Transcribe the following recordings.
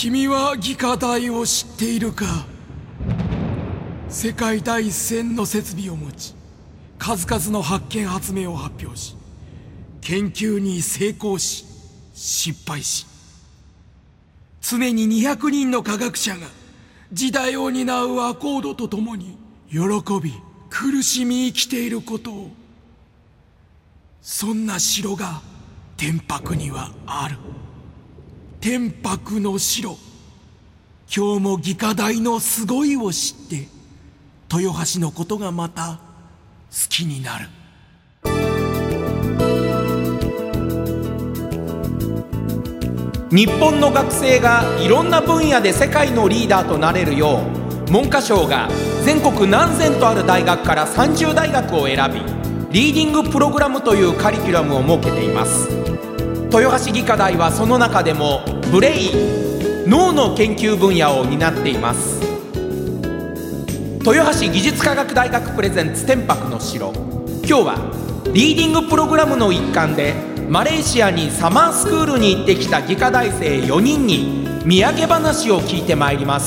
君は技科大を知っているか。世界第一線の設備を持ち、数々の発見発明を発表し、研究に成功し失敗し、常に200人の科学者が時代を担うアコードとともに喜び苦しみ生きていることを。そんな城が天白にはある。天白の城。今日も技科大のすごいを知って豊橋のことがまた好きになる。 日本の学生がいろんな分野で世界のリーダーとなれるよう、文科省が全国何千とある大学から30大学を選び、リーディングプログラムというカリキュラムを設けています。豊橋技科大はその中でもブレイン、脳の研究分野を担っています。豊橋技術科学大学プレゼンツ天白の城。今日はリーディングプログラムの一環でマレーシアにサマースクールに行ってきた技科大生4人に土産話を聞いてまいります。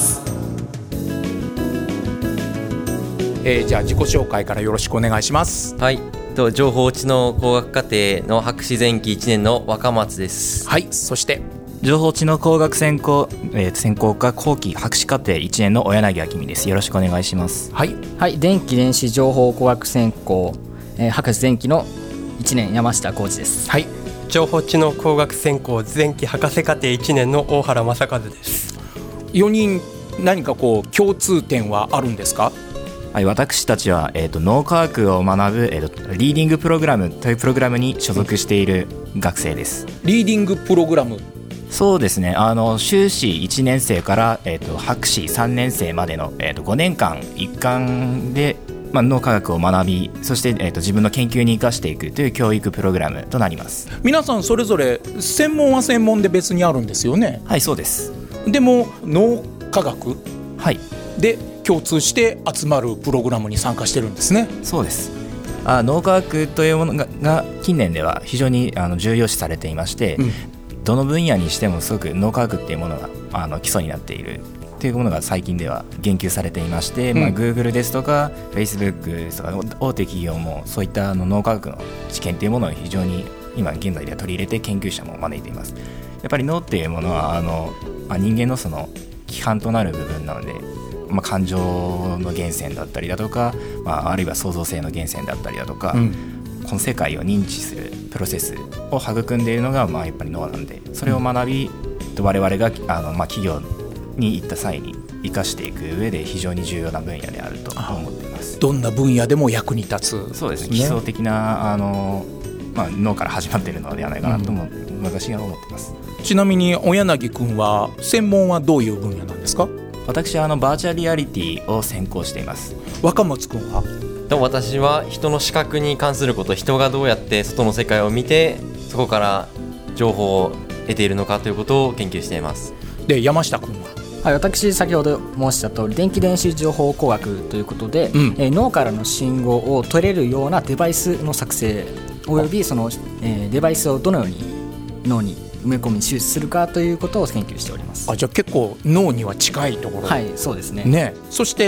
じゃあ自己紹介からよろしくお願いします。 はい、情報知能工学課程の博士前期1年の若松です。 はい、そして情報知能工学専攻、専攻科後期博士課程1年の小柳明美です。よろしくお願いします。 はい、はい、電気電子情報工学専攻、博士前期の1年山下浩二です。 はい、情報知能工学専攻前期博士課程1年の大原正和です。 4人何か共通点はあるんですか？ はい、私たちは、脳科学を学ぶ、リーディングプログラムというプログラムに所属している学生です。 リーディングプログラム、 そうですね、修士1年生から、博士3年生までの、5年間一貫で、脳科学を学び、そして、自分の研究に生かしていくという教育プログラムとなります。 皆さんそれぞれ専門は専門で別にあるんですよね？ はい、そうです。 でも脳科学、 はい、 で共通して集まるプログラムに参加してるんですね。 そうです。脳科学というものが近年では非常に重要視されていまして、どの分野にしてもすごく脳科学っていうものが基礎になっているというものが最近では言及されていまして、Google ですとか Facebook ですとか大手企業もそういった脳科学の知見というものを非常に今現在では取り入れて研究者も招いています。やっぱり脳っていうものは人間のその規範となる部分なので、感情の源泉だったりだとか、あるいは創造性の源泉だったりだとか、この世界を認知するプロセスを育んでいるのがやっぱり脳なんで、それを学び、我々が企業に行った際に生かしていく上で非常に重要な分野であると思っています。 どんな分野でも役に立つ。 そうですね、基礎的な脳から始まっているのではないかなと私が思っています。 ちなみに小柳君は専門はどういう分野なんですか？ 私はバーチャルリアリティを専攻しています。 若松君は？ 私は人の視覚に関すること、人がどうやって外の世界を見てそこから情報を得ているのかということを研究しています。 で山下君は？ はい、私先ほど申した通り電気電子情報工学ということで、脳からの信号を取れるようなデバイスの作成およびその、デバイスをどのように脳に埋め込み抽出するかということを研究しております。 じゃあ結構脳には近いところ。 はい、そうですね。 そして、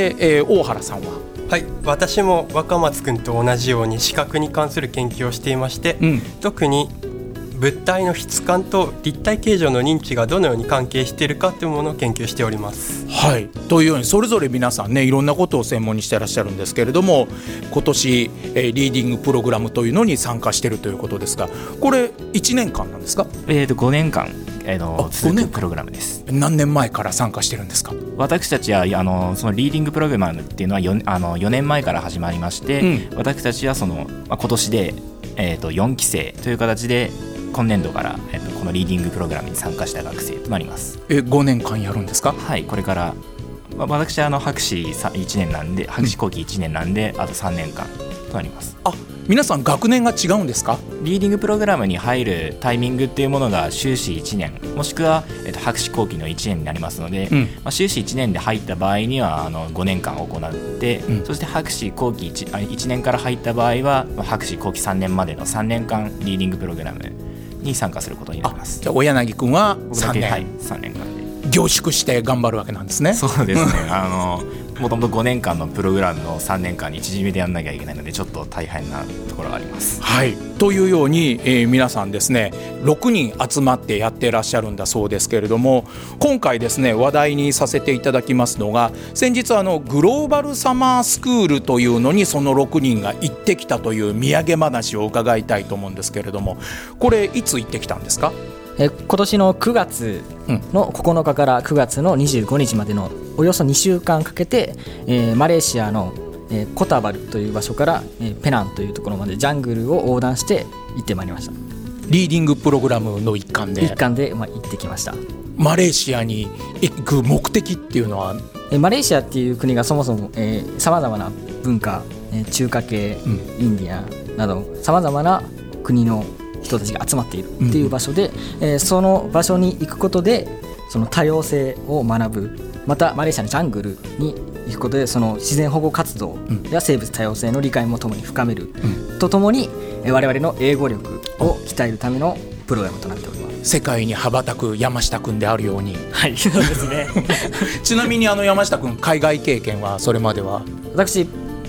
大原さんは？ はい、私も若松君と同じように視覚に関する研究をしていまして、特に物体の質感と立体形状の認知がどのように関係しているかというものを研究しております。 はい、というようにそれぞれ皆さんね、いろんなことを専門にしていらっしゃるんですけれども、今年、リーディングプログラムというのに参加しているということですが、これ1年間なんですか ？5年間、続くプログラムです。 何年前から参加してるんですか？ 私たちはそのリーディングプログラムっていうのは 4年前から始まりまして、私たちは今年で、4期生という形で今年度から、このリーディングプログラムに参加した学生となります。 5年間やるんですか？ はい、これから、私は博士1年なんで、博士後期1年なんで、あと3年間となります。 皆さん学年が違うんですか？ リーディングプログラムに入るタイミングっていうものが修士1年もしくは、博士後期の1年になりますので、修士1年で入った場合には5年間行って、そして博士後期 1年から入った場合は博士後期3年までの3年間リーディングプログラムに参加することになります。 じゃあ小柳君は3年、 はい、3年間で。 凝縮して頑張るわけなんですね。 そうですねもともと5年間のプログラムの3年間に縮めてやんなきゃいけないのでちょっと大変なところがあります。 はい、というように、皆さんですね6人集まってやってらっしゃるんだそうですけれども、今回ですね話題にさせていただきますのが、先日グローバルサマースクールというのにその6人が行ってきたという土産話を伺いたいと思うんですけれども、これいつ行ってきたんですか？ 今年の9月の9日から9月の25日までのおよそ2週間かけて、マレーシアのコタバルという場所からペナンというところまでジャングルを横断して行ってまいりました。 リーディングプログラムの一環で行ってきました。 マレーシアに行く目的っていうのは？ マレーシアっていう国がそもそもさまざまな文化、中華系、インディアなどさまざまな国の人たちが集まっているっていう場所で、その場所に行くことでその多様性を学ぶ、またマレーシアのジャングルに行くことでその自然保護活動や生物多様性の理解もともに深める、とともに我々の英語力を鍛えるためのプログラムとなっております。 世界に羽ばたく山下くんであるように。 はい、そうですねちなみに山下くん海外経験はそれまでは？ 私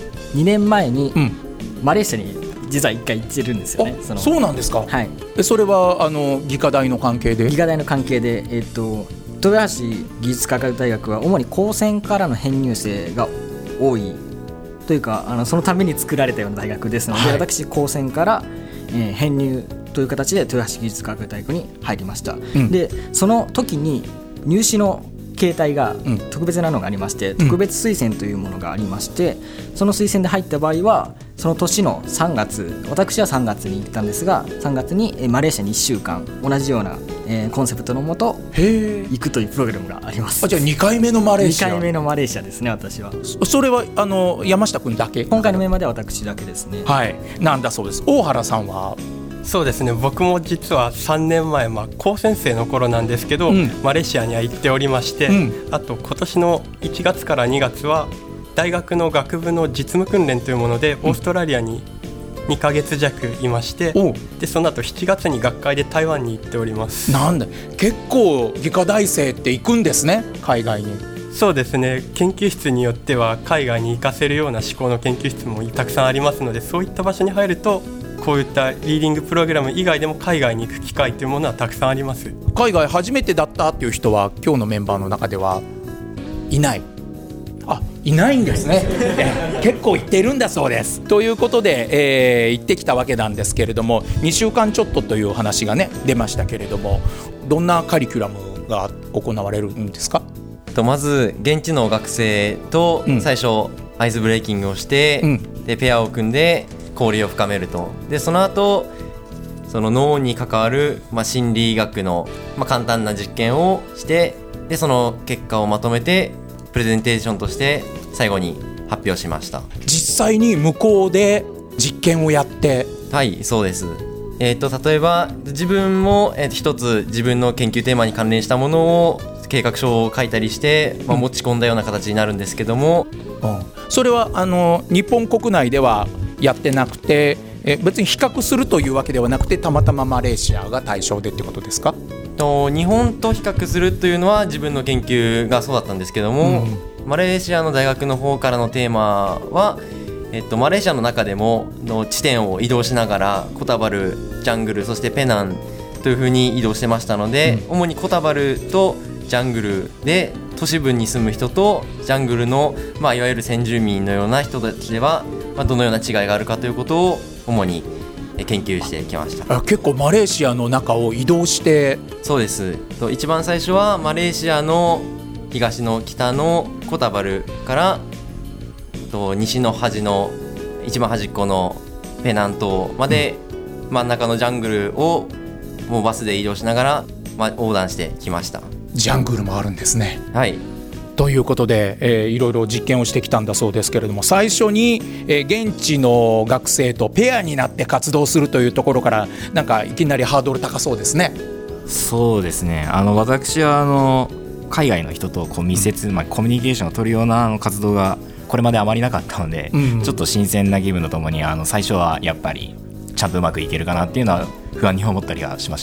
2年前にマレーシアに実は1回行ってるんですよね。 そうなんですか？ はい。 それは技科大の関係で？ 技科大の関係で、豊橋技術科学大学は主に高専からの編入生が多いというかそのために作られたような大学ですので、私高専から、編入という形で豊橋技術科学大学に入りました。でその時に入試の形態が特別なのがありまして、特別推薦というものがありまして、その推薦で入った場合はその年の3月、私は3月に行ったんですが、3月にマレーシアに1週間同じようなコンセプトのもと行くというプログラムがあります。 じゃあ2回目のマレーシア。 2回目のマレーシアですね。私はそれは山下くんだけ？ 今回のメンバーでは私だけですね。 はい、なんだそうです。大原さんは？ そうですね、僕も実は3年前、高専生の頃なんですけど、マレーシアには行っておりまして、あと今年の1月から2月は大学の学部の実務訓練というものでオーストラリアに2ヶ月弱いまして、でその後7月に学会で台湾に行っております。 なんだ、結構技科大生って行くんですね、海外に。 そうですね、研究室によっては海外に行かせるような志向の研究室もたくさんありますので、そういった場所に入るとこういったリーディングプログラム以外でも海外に行く機会というものはたくさんあります。 海外初めてだったっていう人は今日のメンバーの中ではいない？いないんですね結構行ってるんだそうです。ということで、行ってきたわけなんですけれども、2週間ちょっとという話がね出ましたけれども、どんなカリキュラムが行われるんですか？ まず現地の学生と最初アイスブレイキングをして、でペアを組んで交流を深めると。でその後その脳に関わる、心理学の、簡単な実験をして、でその結果をまとめてプレゼンテーションとして最後に発表しました。 実際に向こうで実験をやって？はい、 そうです。例えば自分も、一つ自分の研究テーマに関連したものを計画書を書いたりして、持ち込んだような形になるんですけども、 それは日本国内ではやってなくて、別に比較するというわけではなくて、たまたまマレーシアが対象でってことですか？ 日本と比較するというのは自分の研究がそうだったんですけども、マレーシアの大学の方からのテーマは、マレーシアの中でもの地点を移動しながらコタバル、ジャングル、そしてペナンというふうに移動してましたので、主にコタバルとジャングルで都市部に住む人とジャングルの、いわゆる先住民のような人たちでは、どのような違いがあるかということを主に研究してきました。 結構マレーシアの中を移動して？ そうです。一番最初はマレーシアの東の北のコタバルから西の端の一番端っこのペナン島まで、真ん中のジャングルをもうバスで移動しながら、横断してきました。 ジャングルもあるんですね。 はい。 ということで、いろいろ実験をしてきたんだそうですけれども、最初に、現地の学生とペアになって活動するというところから、なんかいきなりハードル高そうですね。 そうですね、私は海外の人と密接、コミュニケーションを取るような活動がこれまであまりなかったので、ちょっと新鮮な気分とともに最初はやっぱりちゃんとうまくいけるかなっていうのは不安に思ったりはしました。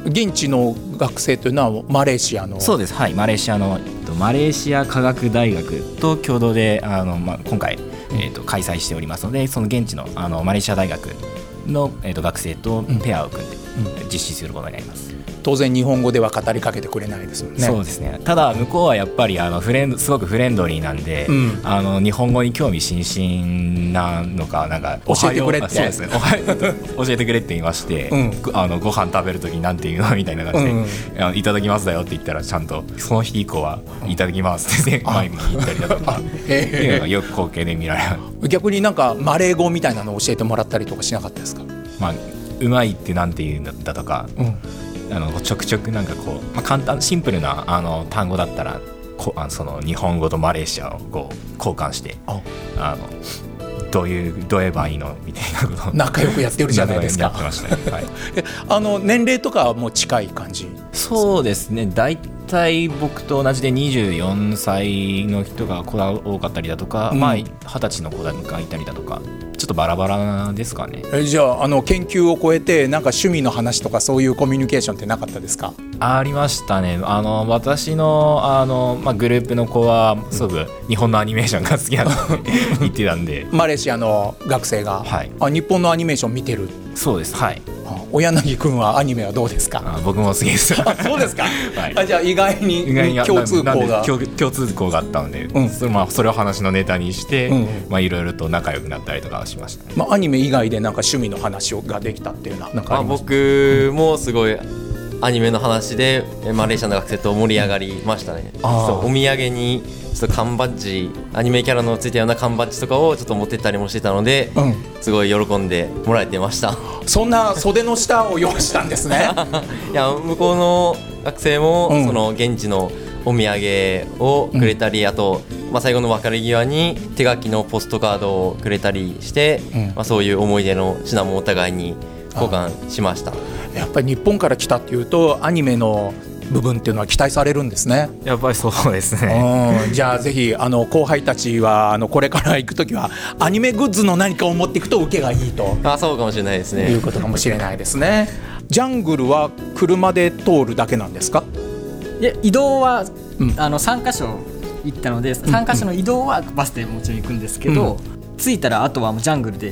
現地の学生というのはマレーシアの。 そうです、はい、マレーシアのマレーシア科学大学と共同で今回、開催しておりますので、その現地のマレーシア大学の、学生とペアを組んで実施することになります。 当然日本語では語りかけてくれないですもんね。 そうですね。ただ向こうはやっぱりすごくフレンドリーなんで、日本語に興味津々なのか、なんか教えてくれってそうですね、教えてくれって言いまして、ご飯食べるときなんて言うのみたいな感じで、いただきますだよって言ったら、ちゃんとその日以降はいただきますって前に言ったりだとかっていうのがよく光景で見られる。 逆になんかマレー語みたいなのを教えてもらったりとかしなかったですか？ うまいってなんて言うんだとか、ちょくちょくなんかこう、簡単シンプルな単語だったらその日本語とマレーシアをこう交換してどう言えばいいのみたいなことを仲良くやってるじゃないですか。 やってましたね、はい、 年齢とかはもう近い感じ？ そうですね、大体僕と同じで24歳の人が多かったりだとか、20歳の子がいたりだとか、ちょっとバラバラですかね。 じゃあ研究を超えてなんか趣味の話とかそういうコミュニケーションってなかったですか？ ありましたね。私のグループの子はすごく日本のアニメーションが好きだって言ってたんでマレーシアの学生が、はい、日本のアニメーション見てる？ そうです、はい。 小柳君はアニメはどうですか？ 僕も好きです。 そうですか、はい、じゃあ意外に共通項があったので、それを話のネタにして、いろいろと仲良くなったりとかしました、 アニメ以外でなんか趣味の話ができたっていうのはなんかあります？ 僕もすごいアニメの話でマレーシアの学生と盛り上がりましたね。お土産にちょっと缶バッジ、アニメキャラのついたような缶バッジとかをちょっと持ってったりもしてたので、すごい喜んでもらえてました。 そんな袖の下を用意したんですね。 いや、向こうの学生も、その現地のお土産をくれたり、あと、最後の別れ際に手書きのポストカードをくれたりして、そういう思い出の品もお互いに交換しました。 やっぱり日本から来たっていうとアニメの部分っていうのは期待されるんですね。 やっぱりそうですね。 じゃあぜひ後輩たちはこれから行くときはアニメグッズの何かを持っていくと受けがいいと。 そうかもしれないですね。 いうことかもしれないですね。ジャングルは車で通るだけなんですか？ いや、移動は、3カ所行ったので、3カ所の移動はバスでもちろん行くんですけど、着いたらあとはもうジャングルで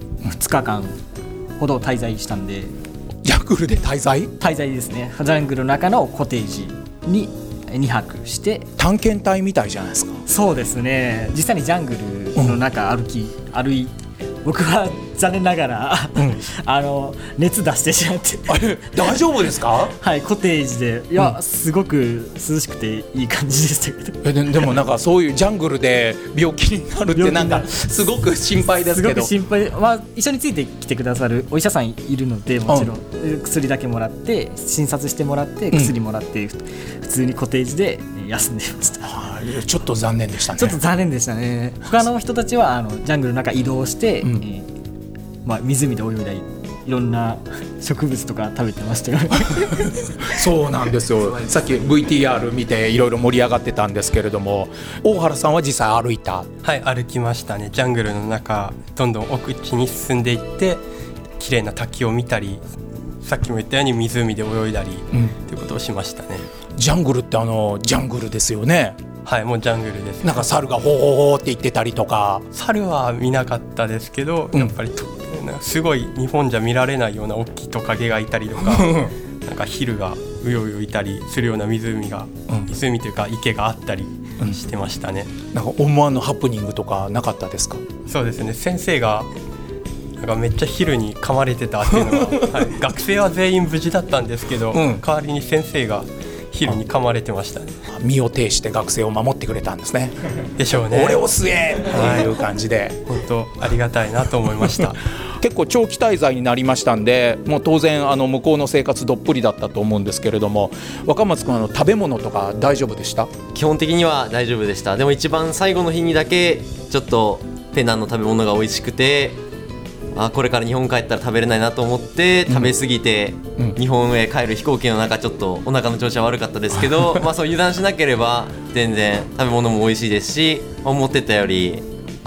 2日間ほど滞在したんで。 ジャングルで滞在ですね。ジャングルの中のコテージに2泊して探検隊みたいじゃないですか。 そうですね。実際にジャングルの中歩い僕は残念ながら、熱出してしまって大丈夫ですか？ はい、コテージで、いや、すごく涼しくていい感じでしたけど。 でもなんかそういうジャングルで病気になるってなんかすごく心配ですけど。 すごく心配、一緒についてきてくださるお医者さんいるので、もちろん、薬だけもらって診察してもらって薬もらって、普通にコテージで休んでいました。 ちょっと残念でしたね。 ちょっと残念でしたね。他の人たちはジャングルの中移動して、湖で泳いだりいろんな植物とか食べてましたよ。 そうなんですよ。さっき VTR 見ていろいろ盛り上がってたんですけれども、大原さんは実際歩いた？ はい、歩きましたね。ジャングルの中どんどん奥地に進んでいって綺麗な滝を見たり、さっきも言ったように湖で泳いだり、ということをしましたね。 ジャングルってジャングルですよね。 はい、もうジャングルです。 なんか猿がホーホーって言ってたりとか。 猿は見なかったですけど、やっぱりすごい日本じゃ見られないような大きいトカゲがいたりとかなんかヒルがうようよいたりするような湖というか池があったりしてましたね。 なんか思わぬハプニングとかなかったですか？ そうですね。先生がなんかめっちゃヒルに噛まれてたっていうのが、学生は全員無事だったんですけど、代わりに先生がヒルに噛まれてましたね。 身を挺して学生を守ってくれたんですね。 でしょうね。 俺を吸えっていう感じで、 本当ありがたいなと思いました。 結構長期滞在になりましたんで、もう当然向こうの生活どっぷりだったと思うんですけれども、若松君食べ物とか大丈夫でした？ 基本的には大丈夫でした。でも一番最後の日にだけちょっとペナンの食べ物が美味しくて、これから日本帰ったら食べれないなと思って食べ過ぎて、日本へ帰る飛行機の中ちょっとお腹の調子は悪かったですけどそう油断しなければ全然食べ物も美味しいですし、思ってたより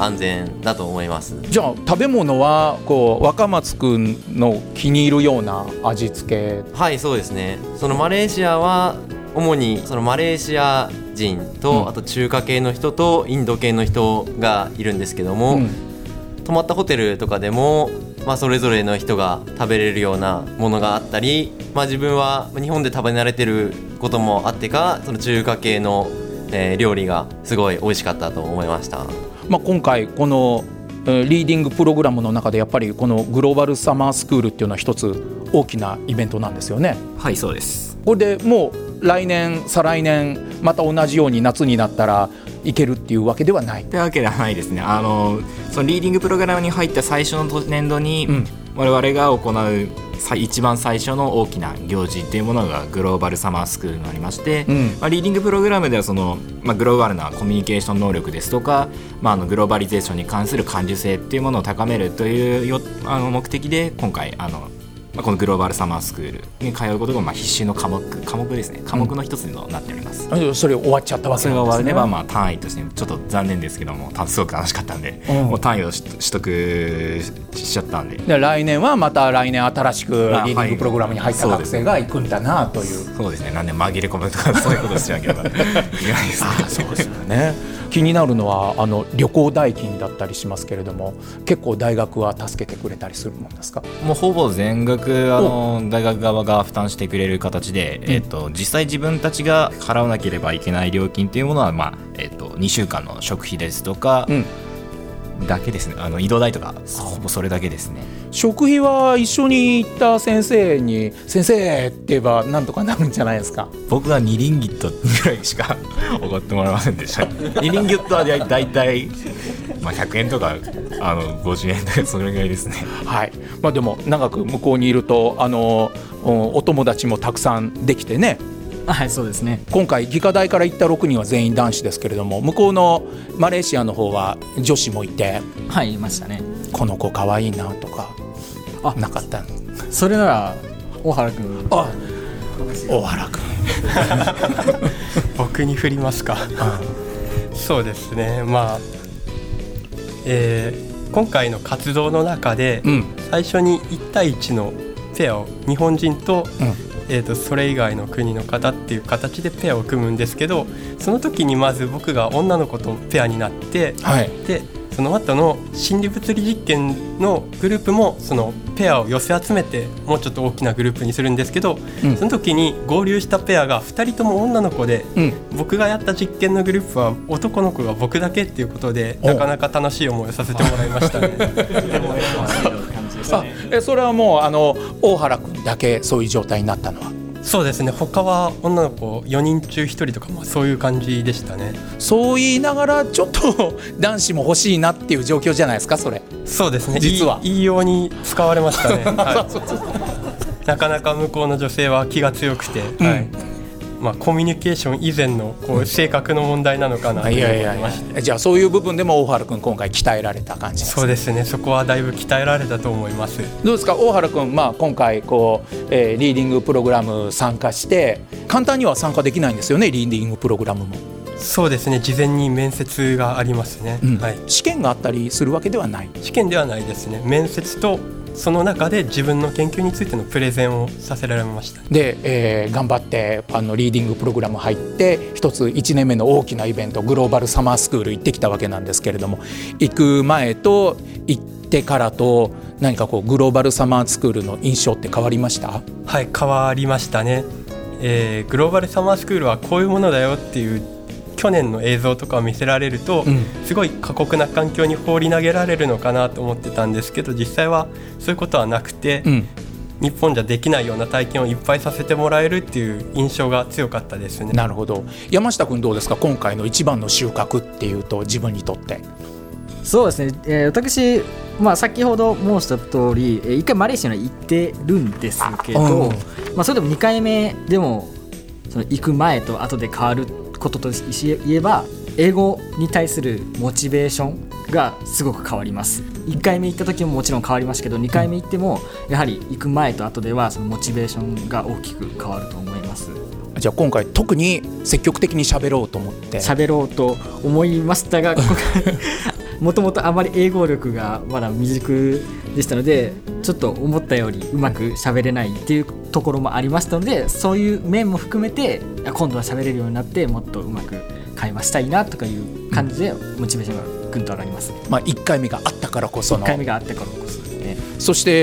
安全だと思います。 じゃあ食べ物はこう若松くんの気に入るような味付け。 はいそうですね。そのマレーシアは主にそのマレーシア人と、あと中華系の人とインド系の人がいるんですけども、泊まったホテルとかでも、それぞれの人が食べれるようなものがあったり、自分は日本で食べ慣れてることもあってか、その中華系の、料理がすごい美味しかったと思いました。 今回このリーディングプログラムの中でやっぱりこのグローバルサマースクールっていうのは一つ大きなイベントなんですよね。 はいそうです。 これでもう来年再来年また同じように夏になったらいけるっていうわけではないというわけではないですね。そのリーディングプログラムに入った最初の年度に、我々が行う一番最初の大きな行事っていうものがグローバルサマースクールになりまして、リーディングプログラムではその、グローバルなコミュニケーション能力ですとか、グローバリゼーションに関する感受性っていうものを高めるという目的で今回このグローバルサマースクールに通うことが必修の科目ですね。科目の一つになっております。 それ終わっちゃったわけなんですね。 それが終われば単位としてちょっと残念ですけどもすごく楽しかったんで、もう単位を取得しちゃったんで、 来年はまた来年新しくリーディングプログラムに入った学生が行くんだなという。 そうですね。何年紛れ込むとかそういうことしなければいけないですね。 そうですよね。気になるのは旅行代金だったりしますけれども、結構大学は助けてくれたりするもんですか？ もうほぼ全額大学側が負担してくれる形で、実際自分たちが払わなければいけない料金というものは、2週間の食費ですとか、だけですね。移動代とかほぼそれだけですね。 食費は一緒に行った先生に先生って言えばなんとかなるんじゃないですか？ 僕は2リンギットぐらいしかおごってもらえませんでした。2リンギットはだいたい100円とか50円とかそれぐらいですね。 はい。でも長く向こうにいるとお友達もたくさんできてね。 はいそうですね。 今回技科大から行った6人は全員男子ですけれども、向こうのマレーシアの方は女子もいて、 はいいましたね。 この子可愛いなとかなかった？ それなら大原君。 大原君僕に振りますか？そうですね。今回の活動の中で、最初に1対1のペアを日本人と、それ以外の国の方っていう形でペアを組むんですけど、その時にまず僕が女の子とペアになって、でその後の心理物理実験のグループもそのペアを寄せ集めてもうちょっと大きなグループにするんですけど、その時に合流したペアが2人とも女の子で、僕がやった実験のグループは男の子が僕だけっていうことで、なかなか楽しい思いをさせてもらいましたね。 それはもう大原君だけそういう状態になったのは？ そうですね。他は女の子4人中1人とかそういう感じでしたね。 そう言いながらちょっと男子も欲しいなっていう状況じゃないですかそれ？ そうですね。 実はいいように使われましたね。なかなか向こうの女性は気が強くて、コミュニケーション以前の性格の問題なのかなと思いました。 じゃあそういう部分でも大原君今回鍛えられた感じですか？ そうですね。そこはだいぶ鍛えられたと思います。 どうですか大原君、今回リーディングプログラム参加して簡単には参加できないんですよね。リーディングプログラムも。 そうですね。事前に面接がありますね。 試験があったりするわけではない？ 試験ではないですね。面接とその中で自分の研究についてのプレゼンをさせられました。 で、頑張ってリーディングプログラム入って一つ1年目の大きなイベントグローバルサマースクール行ってきたわけなんですけれども、行く前と行ってからと何かグローバルサマースクールの印象って変わりました？ はい、変わりましたね。グローバルサマースクールはこういうものだよっていう去年の映像とかを見せられると、すごい過酷な環境に放り投げられるのかなと思ってたんですけど、実際はそういうことはなくて、日本じゃできないような体験をいっぱいさせてもらえるっていう印象が強かったですね。 なるほど。山下君どうですか？今回の一番の収穫っていうと自分にとって。 そうですね、私、先ほど申した通り1回マレーシアに行ってるんですけど、それでも2回目でもその行く前と後で変わることと言えば、英語に対するモチベーションがすごく変わります。1回目行った時ももちろん変わりましたけど、2回目行ってもやはり行く前と後ではそのモチベーションが大きく変わると思います。 じゃあ今回特に積極的に喋ろうと思って喋ろうと思いましたがもともとあまり英語力がまだ未熟でしたので、ちょっと思ったよりうまく喋れないっていうところもありましたので、そういう面も含めて今度は喋れるようになってもっとうまく会話したいなとかいう感じでモチベーションがぐんと上がります。 1回目があったからこその 1回目があったからこそですね。 そして、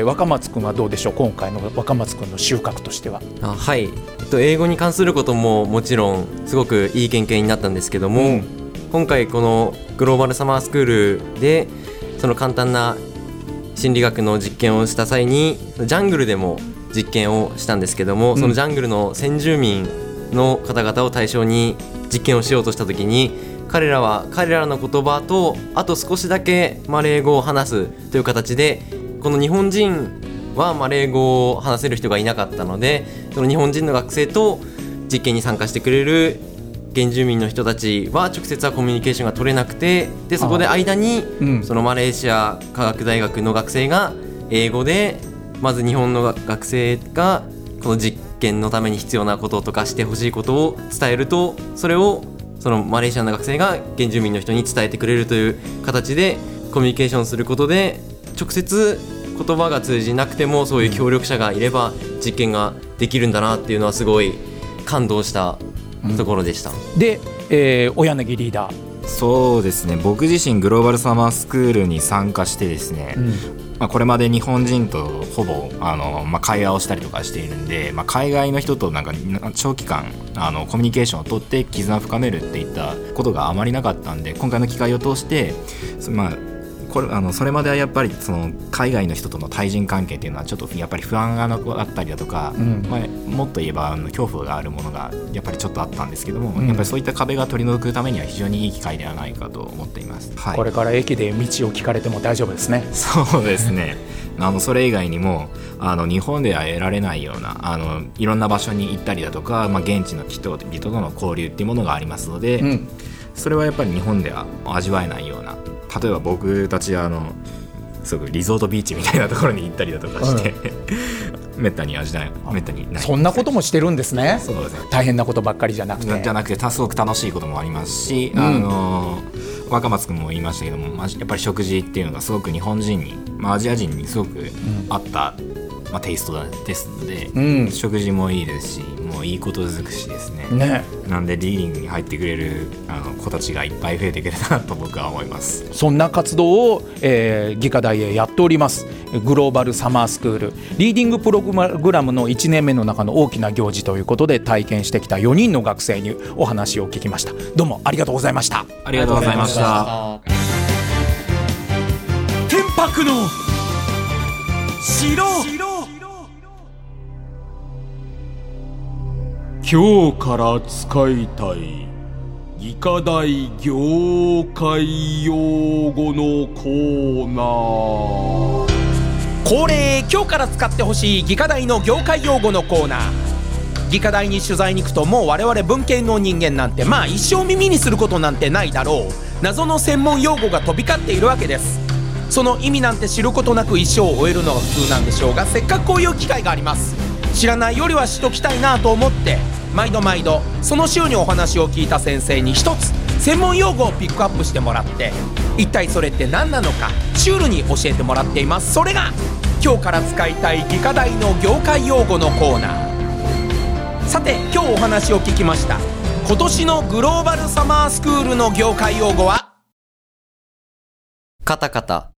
若松くんはどうでしょう、今回の若松くんの収穫としては。 はい、英語に関することももちろんすごくいい経験になったんですけども、今回このグローバルサマースクールでその簡単な心理学の実験をした際にジャングルでも実験をしたんですけども、そのジャングルの先住民の方々を対象に実験をしようとしたときに、彼らは彼らの言葉とあと少しだけマレー語を話すという形で、この日本人はマレー語を話せる人がいなかったので、その日本人の学生と実験に参加してくれる原住民の人たちは直接はコミュニケーションが取れなくて、でそこで間にそのマレーシア科学大学の学生が英語でまず日本の学生がこの実験のために必要なこととかしてほしいことを伝えると、それをそのマレーシアの学生が原住民の人に伝えてくれるという形でコミュニケーションすることで、直接言葉が通じなくてもそういう協力者がいれば実験ができるんだなっていうのはすごい感動したところでした。 で、小柳リーダー。 そうですね、僕自身グローバルサマースクールに参加してですね、これまで日本人とほぼ会話をしたりとかしているんで、海外の人となんか長期間コミュニケーションを取って絆を深めるっていったことがあまりなかったんで、今回の機会を通してそれまではやっぱりその海外の人との対人関係っていうのはちょっとやっぱり不安があったりだとか、もっと言えば恐怖があるものがやっぱりちょっとあったんですけども、やっぱりそういった壁が取り除くためには非常にいい機会ではないかと思っています。 これから駅で道を聞かれても大丈夫ですね。 そうですねそれ以外にも日本では得られないようないろんな場所に行ったりだとか、現地の人々との交流っていうものがありますので、それはやっぱり日本では味わえないような、例えば僕たちすごくリゾートビーチみたいなところに行ったりだとかして、めったにない。 そんなこともしてるんですね。 そうですね、 大変なことばっかりじゃなくてすごく楽しいこともありますし、若松君も言いましたけども、やっぱり食事っていうのがすごく日本人に、アジア人にすごく合った、テイストですので、食事もいいですし、もういいこと尽くしですね。なんでリーディングに入ってくれる子たちがいっぱい増えてくれたなと僕は思います。 そんな活動を、技科大へやっておりますグローバルサマースクールリーディングプログラムの1年目の中の大きな行事ということで体験してきた4人の学生にお話を聞きました。どうもありがとうございました。 ありがとうございました。 天白の城。今日から使いたい技科大業界用語のコーナー。 恒例、今日から使ってほしい技科大の業界用語のコーナー。技科大に取材に行くと、もう我々文系の人間なんて一生耳にすることなんてないだろう。謎の専門用語が飛び交っているわけです。その意味なんて知ることなく一生を終えるのが普通なんでしょうが、せっかくこういう機会があります。知らないよりは知っときたいなと思って、毎度その週にお話を聞いた先生に一つ専門用語をピックアップしてもらって、一体それって何なのかシュールに教えてもらっています。それが今日から使いたい技科大の業界用語のコーナー。さて、今日お話を聞きました今年のグローバルサマースクールの業界用語はカタカタ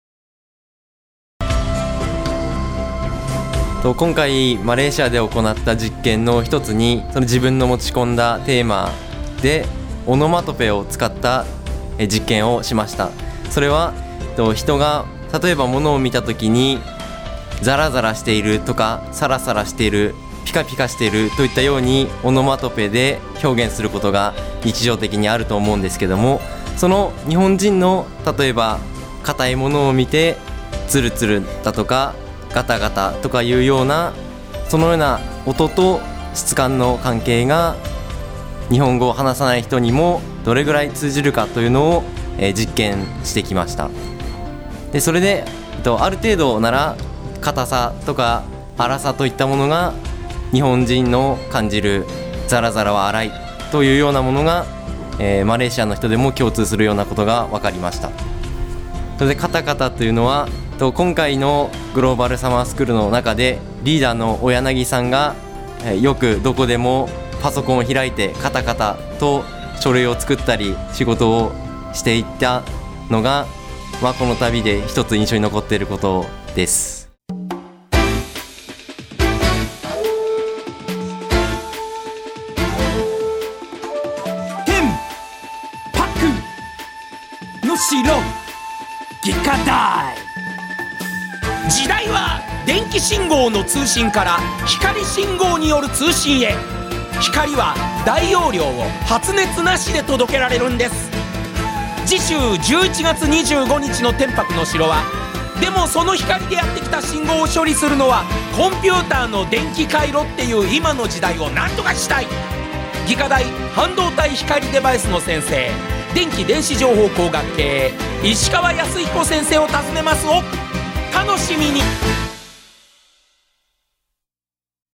と、今回マレーシアで行った実験の一つに、その自分の持ち込んだテーマでオノマトペを使った実験をしました。それは人が例えば物を見た時にザラザラしているとかサラサラしている、ピカピカしているといったようにオノマトペで表現することが日常的にあると思うんですけども、その日本人の例えば硬いものを見てツルツルだとかガタガタとかいうような、そのような音と質感の関係が日本語を話さない人にもどれぐらい通じるかというのを実験してきました。でそれである程度なら硬さとか粗さといったものが日本人の感じるザラザラは粗いというようなものがマレーシアの人でも共通するようなことが分かりました。それでカタカタというのは今回のグローバルサマースクールの中でリーダーの小柳さんがよくどこでもパソコンを開いてカタカタと書類を作ったり仕事をしていったのが、この旅で一つ印象に残っていることです。 パクの城ギカ大。時代は電気信号の通信から光信号による通信へ。光は大容量を発熱なしで届けられるんです。次週11月25日の天白の城は、でもその光でやってきた信号を処理するのはコンピューターの電気回路っていう今の時代を何とかしたい。技科大半導体光デバイスの先生、電気電子情報工学系石川康彦先生を訪ねます。お楽しみに。